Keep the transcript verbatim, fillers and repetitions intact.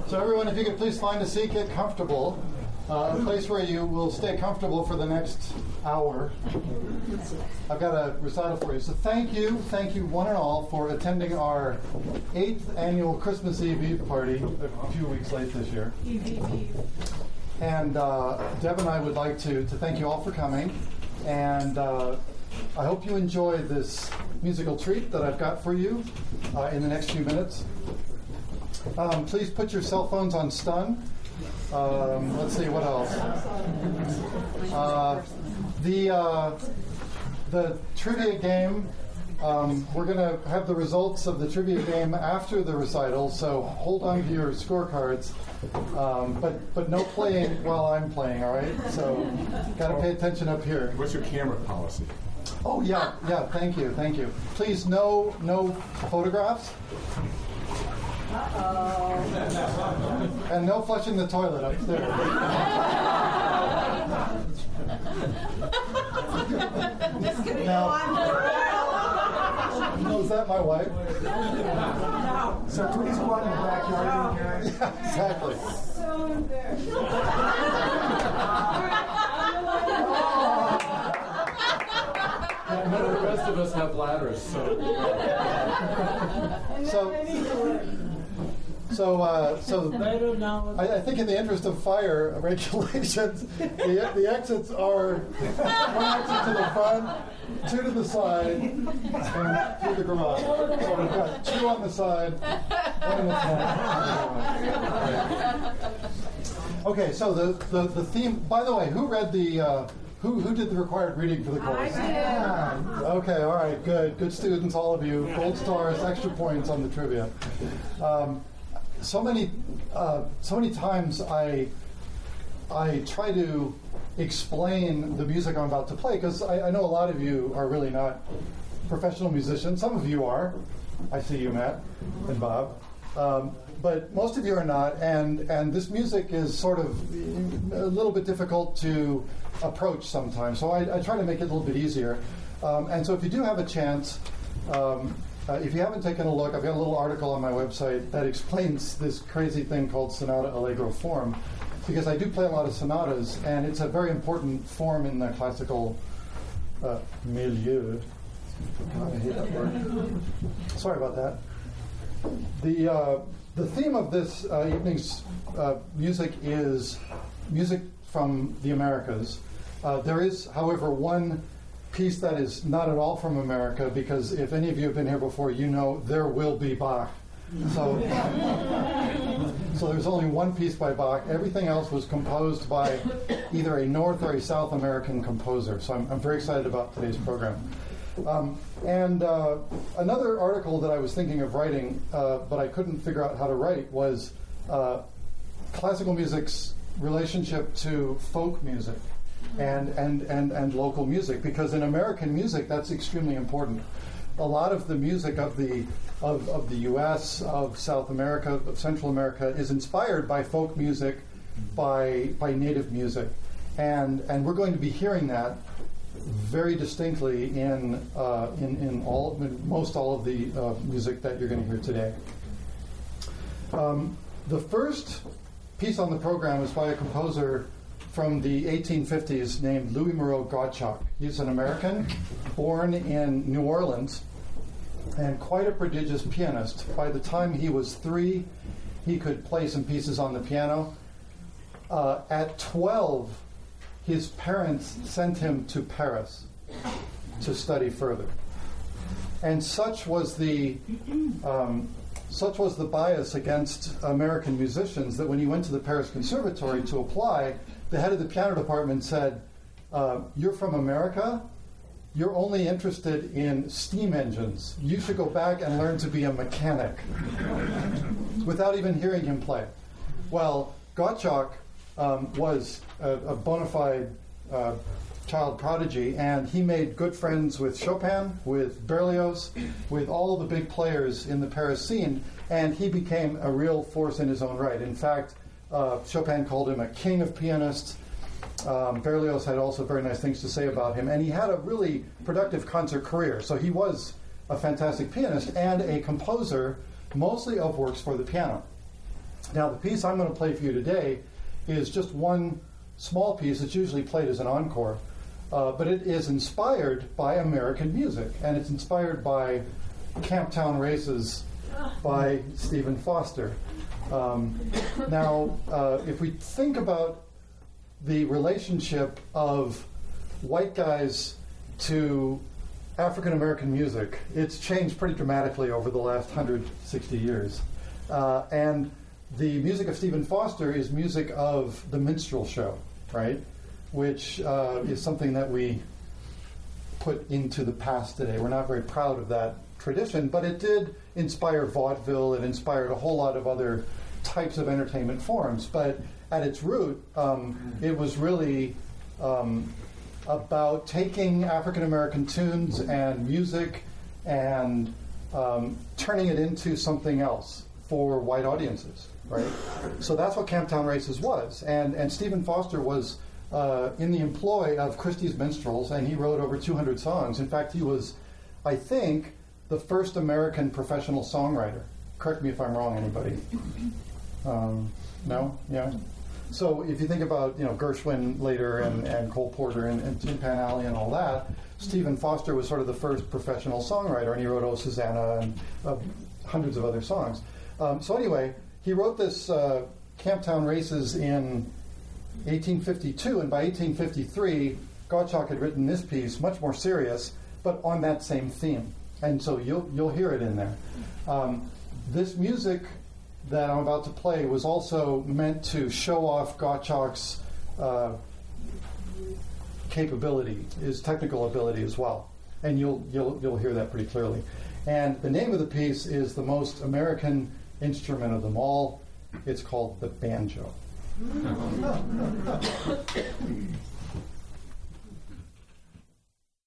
So everyone, if you could please find a seat, get comfortable. Uh, a place where you will stay comfortable for the next hour. I've got a recital for you. So thank you, thank you one and all for attending our eighth annual Christmas Eve Eve party, a few weeks late this year. Eve Eve Eve. And uh, Deb and I would like to, to thank you all for coming. And uh, I hope you enjoy this musical treat that I've got for you uh, in the next few minutes. Um, please put your cell phones on stun. Um, let's see, what else? Uh, the uh, the trivia game, um, we're going to have the results of the trivia game after the recital, so hold on to your scorecards. Um, but, but no playing while I'm playing, all right? So got to pay attention up here. What's your camera policy? Oh, yeah, yeah, thank you, thank you. Please, no, no photographs. Uh-oh. And no flushing the toilet upstairs. Now, oh, is that my wife? No. So please go out in the backyard. Yeah, exactly. So embarrassed. And the rest of us have ladders, so. So. So, uh, so I, I think in the interest of fire regulations, the, the exits are one exit to the front, two to the side, and through the garage. So we've got two on the side, one in the front. Okay, so the, the, the theme, by the way, who read the, uh, who, who did the required reading for the course? I did. Okay, all right, good. Good students, all of you. Gold stars, extra points on the trivia. Um, So many, uh, so many times I, I try to explain the music I'm about to play because I, I know a lot of you are really not professional musicians. Some of you are. I see you, Matt and Bob, um, but most of you are not. And and this music is sort of a little bit difficult to approach sometimes. So I, I try to make it a little bit easier. Um, and so if you do have a chance. Um, Uh, if you haven't taken a look, I've got a little article on my website that explains this crazy thing called sonata allegro form, because I do play a lot of sonatas, and it's a very important form in the classical uh, milieu. God, I hate that word. Sorry about that. The uh, the theme of this uh, evening's uh, music is music from the Americas. Uh, there is, however, one piece that is not at all from America, because if any of you have been here before, you know there will be Bach. So, so there's only one piece by Bach. Everything else was composed by either a North or a South American composer. So I'm, I'm very excited about today's program. Um, and uh, another article that I was thinking of writing, uh, but I couldn't figure out how to write, was uh, classical music's relationship to folk music. And, and, and, and local music, because in American music that's extremely important. A lot of the music of the of, of the U S, of South America, of Central America is inspired by folk music, by by native music, and and we're going to be hearing that very distinctly in uh, in in all in most all of the uh, music that you're going to hear today. Um, the first piece on the program is by a composer from the eighteen fifties named Louis Moreau Gottschalk. He's an American, born in New Orleans, and quite a prodigious pianist. By the time he was three, he could play some pieces on the piano. Uh, at twelve, his parents sent him to Paris to study further. And such was the um, such was the bias against American musicians that when he went to the Paris Conservatory to apply, the head of the piano department said, uh, "You're from America? You're only interested in steam engines. You should go back and learn to be a mechanic," without even hearing him play. Well, Gottschalk um, was a, a bona fide uh, child prodigy, and he made good friends with Chopin, with Berlioz, with all the big players in the Paris scene, and he became a real force in his own right. In fact, uh, Chopin called him a king of pianists. Um, Berlioz had also very nice things to say about him, and he had a really productive concert career. So he was a fantastic pianist and a composer, mostly of works for the piano. Now, the piece I'm going to play for you today is just one small piece. It's usually played as an encore, uh, but it is inspired by American music, and it's inspired by Camptown Races by Stephen Foster. Um, now, uh, if we think about the relationship of white guys to African American music, it's changed pretty dramatically over the last one hundred sixty years. Uh, and the music of Stephen Foster is music of the minstrel show, right? Which uh, is something that we put into the past today. We're not very proud of that tradition, but it did inspire vaudeville. It inspired a whole lot of other types of entertainment forms. But at its root, um, it was really um, about taking African American tunes and music and um, turning it into something else for white audiences, right? So that's what Camptown Races was. And, and Stephen Foster was uh, in the employ of Christie's Minstrels, and he wrote over two hundred songs. In fact, he was, I think, the first American professional songwriter. Correct me if I'm wrong, anybody. Um, no? Yeah? So if you think about, you know, Gershwin later and, and Cole Porter and, and Tin Pan Alley and all that, Stephen Foster was sort of the first professional songwriter, and he wrote Oh Susanna and uh, hundreds of other songs. Um, so anyway, he wrote this uh, Camptown Races in eighteen fifty-two, and by eighteen fifty-three, Gottschalk had written this piece, much more serious, but on that same theme. And so you'll you'll hear it in there. Um, this music that I'm about to play was also meant to show off Gottschalk's uh, capability, his technical ability as well. And you'll you'll you'll hear that pretty clearly. And the name of the piece is the most American instrument of them all. It's called the banjo.